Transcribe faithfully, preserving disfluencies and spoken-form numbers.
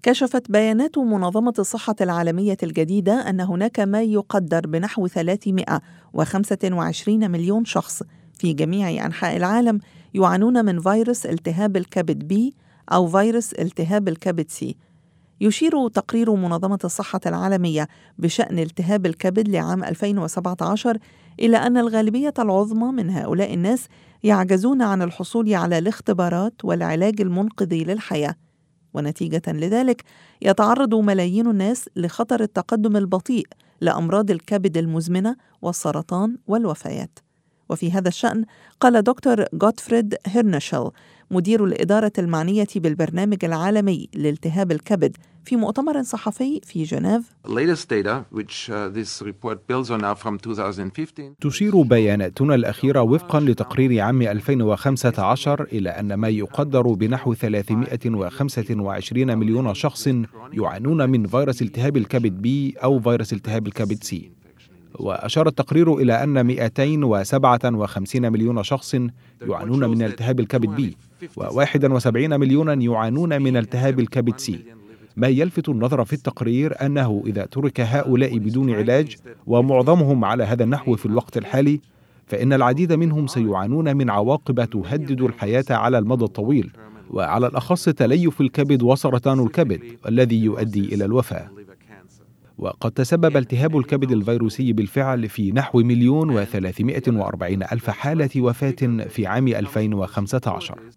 كشفت بيانات منظمة الصحة العالمية الجديدة أن هناك ما يقدر بنحو ثلاثمائة وخمسة وعشرين مليون شخص في جميع أنحاء العالم يعانون من فيروس التهاب الكبد بي أو فيروس التهاب الكبد سي. يشير تقرير منظمة الصحة العالمية بشأن التهاب الكبد لعام ألفين وسبعة عشر إلى أن الغالبية العظمى من هؤلاء الناس يعجزون عن الحصول على الاختبارات والعلاج المنقذ للحياة، ونتيجة لذلك يتعرض ملايين الناس لخطر التقدم البطيء لأمراض الكبد المزمنة والسرطان والوفيات. وفي هذا الشأن قال دكتور غوتفريد هيرنشل مدير الإدارة المعنية بالبرنامج العالمي لالتهاب الكبد في مؤتمر صحفي في جنيف: تشير بياناتنا الأخيرة وفقا لتقرير عام ألفين وخمسة عشر إلى أن ما يقدر بنحو ثلاثمائة وخمسة وعشرين مليون شخص يعانون من فيروس التهاب الكبد بي أو فيروس التهاب الكبد سي. وأشار التقرير إلى أن مئتين وسبعة وخمسين مليون شخص يعانون من التهاب الكبد بي وواحد وسبعين مليونا يعانون من التهاب الكبد سي. ما يلفت النظر في التقرير أنه إذا ترك هؤلاء بدون علاج، ومعظمهم على هذا النحو في الوقت الحالي، فإن العديد منهم سيعانون من عواقب تهدد الحياة على المدى الطويل، وعلى الأخص تليف الكبد وسرطان الكبد الذي يؤدي إلى الوفاة. وقد تسبب التهاب الكبد الفيروسي بالفعل في نحو مليون وثلاثمائة وأربعين ألف حالة وفاة في عام ألفين وخمسة عشر.